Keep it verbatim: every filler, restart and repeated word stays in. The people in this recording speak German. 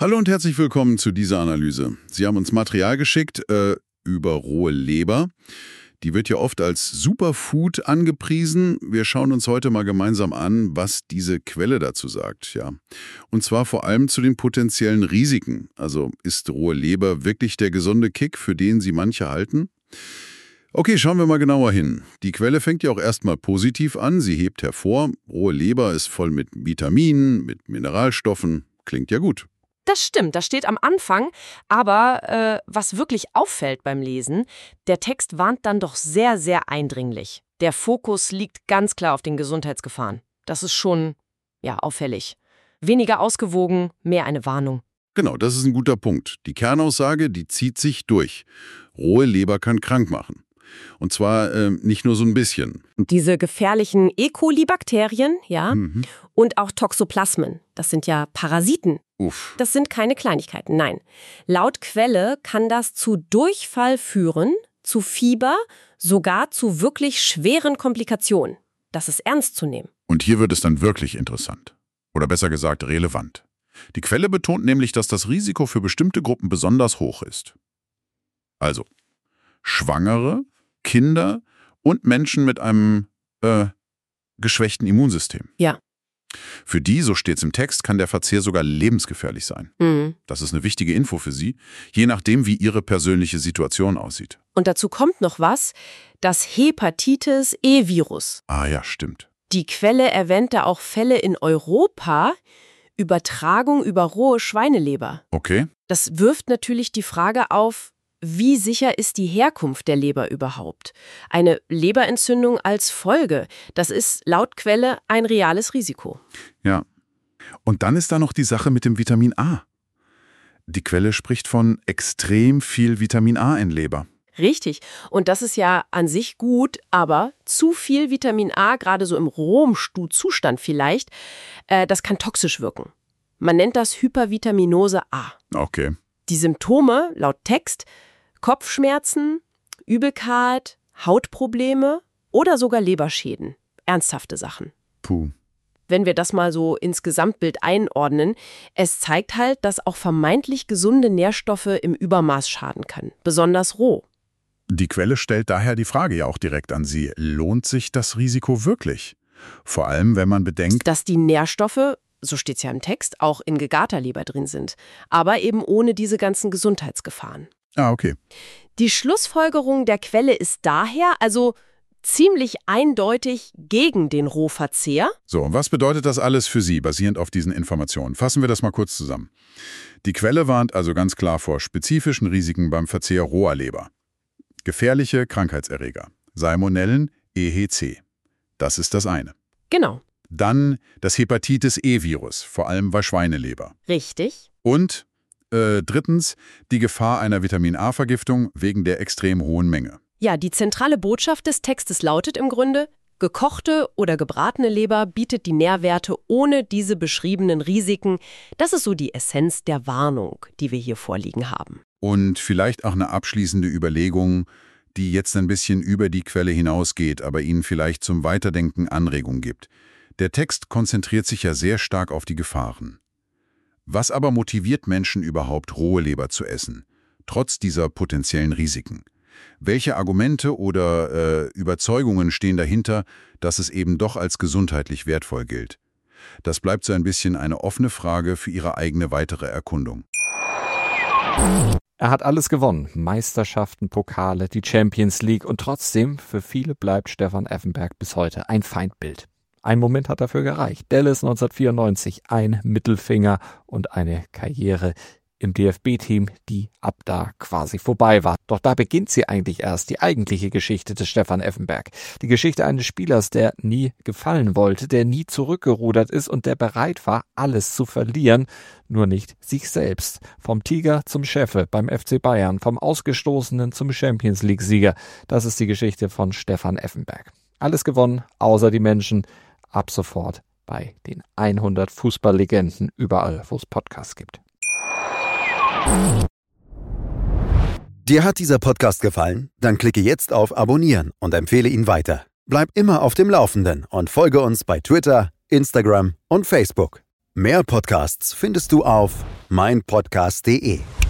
Hallo und herzlich willkommen zu dieser Analyse. Sie haben uns Material geschickt äh, über rohe Leber. Die wird ja oft als Superfood angepriesen. Wir schauen uns heute mal gemeinsam an, was diese Quelle dazu sagt. Ja. Und zwar vor allem zu den potenziellen Risiken. Also ist rohe Leber wirklich der gesunde Kick, für den sie manche halten? Okay, schauen wir mal genauer hin. Die Quelle fängt ja auch erstmal positiv an. Sie hebt hervor, rohe Leber ist voll mit Vitaminen, mit Mineralstoffen. Klingt ja gut. Das stimmt, das steht am Anfang, aber äh, was wirklich auffällt beim Lesen, der Text warnt dann doch sehr, sehr eindringlich. Der Fokus liegt ganz klar auf den Gesundheitsgefahren. Das ist schon, ja, auffällig. Weniger ausgewogen, mehr eine Warnung. Genau, das ist ein guter Punkt. Die Kernaussage, die zieht sich durch. Rohe Leber kann krank machen. Und zwar äh, nicht nur so ein bisschen. Diese gefährlichen E. coli-Bakterien, ja, mhm. und auch Toxoplasmen, das sind ja Parasiten. Uff. Das sind keine Kleinigkeiten, nein. Laut Quelle kann das zu Durchfall führen, zu Fieber, sogar zu wirklich schweren Komplikationen. Das ist ernst zu nehmen. Und hier wird es dann wirklich interessant. Oder besser gesagt relevant. Die Quelle betont nämlich, dass das Risiko für bestimmte Gruppen besonders hoch ist. Also, Schwangere, Kinder und Menschen mit einem äh, geschwächten Immunsystem. Ja. Für die, so steht es im Text, kann der Verzehr sogar lebensgefährlich sein. Mhm. Das ist eine wichtige Info für Sie, je nachdem, wie Ihre persönliche Situation aussieht. Und dazu kommt noch was, das Hepatitis-E-Virus. Ah ja, stimmt. Die Quelle erwähnt da auch Fälle in Europa, Übertragung über rohe Schweineleber. Okay. Das wirft natürlich die Frage auf, wie sicher ist die Herkunft der Leber überhaupt? Eine Leberentzündung als Folge, das ist laut Quelle ein reales Risiko. Ja. Und dann ist da noch die Sache mit dem Vitamin A. Die Quelle spricht von extrem viel Vitamin A in Leber. Richtig. Und das ist ja an sich gut, aber zu viel Vitamin A, gerade so im rohen Zustand vielleicht, äh, das kann toxisch wirken. Man nennt das Hypervitaminose A. Okay. Die Symptome, laut Text, Kopfschmerzen, Übelkeit, Hautprobleme oder sogar Leberschäden. Ernsthafte Sachen. Puh. Wenn wir das mal so ins Gesamtbild einordnen, es zeigt halt, dass auch vermeintlich gesunde Nährstoffe im Übermaß schaden können, besonders roh. Die Quelle stellt daher die Frage ja auch direkt an Sie, lohnt sich das Risiko wirklich? Vor allem, wenn man bedenkt, dass die Nährstoffe, so steht es ja im Text, auch in gegarter Leber drin sind, aber eben ohne diese ganzen Gesundheitsgefahren. Ah, okay. Die Schlussfolgerung der Quelle ist daher also ziemlich eindeutig gegen den Rohverzehr. So, und was bedeutet das alles für Sie, basierend auf diesen Informationen? Fassen wir das mal kurz zusammen. Die Quelle warnt also ganz klar vor spezifischen Risiken beim Verzehr roher Leber. Gefährliche Krankheitserreger, Salmonellen, E H C. Das ist das eine. Genau. Dann das Hepatitis-E-Virus, vor allem bei Schweineleber. Richtig. Und äh, drittens die Gefahr einer Vitamin-A-Vergiftung wegen der extrem hohen Menge. Ja, die zentrale Botschaft des Textes lautet im Grunde, gekochte oder gebratene Leber bietet die Nährwerte ohne diese beschriebenen Risiken. Das ist so die Essenz der Warnung, die wir hier vorliegen haben. Und vielleicht auch eine abschließende Überlegung, die jetzt ein bisschen über die Quelle hinausgeht, aber Ihnen vielleicht zum Weiterdenken Anregung gibt. Der Text konzentriert sich ja sehr stark auf die Gefahren. Was aber motiviert Menschen überhaupt, rohe Leber zu essen, trotz dieser potenziellen Risiken? Welche Argumente oder äh, Überzeugungen stehen dahinter, dass es eben doch als gesundheitlich wertvoll gilt? Das bleibt so ein bisschen eine offene Frage für Ihre eigene weitere Erkundung. Er hat alles gewonnen. Meisterschaften, Pokale, die Champions League. Und trotzdem, für viele bleibt Stefan Effenberg bis heute ein Feindbild. Ein Moment hat dafür gereicht. Dallas neunzehnhundertvierundneunzig, ein Mittelfinger und eine Karriere im D F B-Team, die ab da quasi vorbei war. Doch da beginnt sie eigentlich erst, die eigentliche Geschichte des Stefan Effenberg. Die Geschichte eines Spielers, der nie gefallen wollte, der nie zurückgerudert ist und der bereit war, alles zu verlieren, nur nicht sich selbst. Vom Tiger zum Chefe beim F C Bayern, vom Ausgestoßenen zum Champions-League-Sieger. Das ist die Geschichte von Stefan Effenberg. Alles gewonnen, außer die Menschen. Ab sofort bei den hundert Fußballlegenden überall, wo es Podcasts gibt. Dir hat dieser Podcast gefallen? Dann klicke jetzt auf Abonnieren und empfehle ihn weiter. Bleib immer auf dem Laufenden und folge uns bei Twitter, Instagram und Facebook. Mehr Podcasts findest du auf meinpodcast punkt de.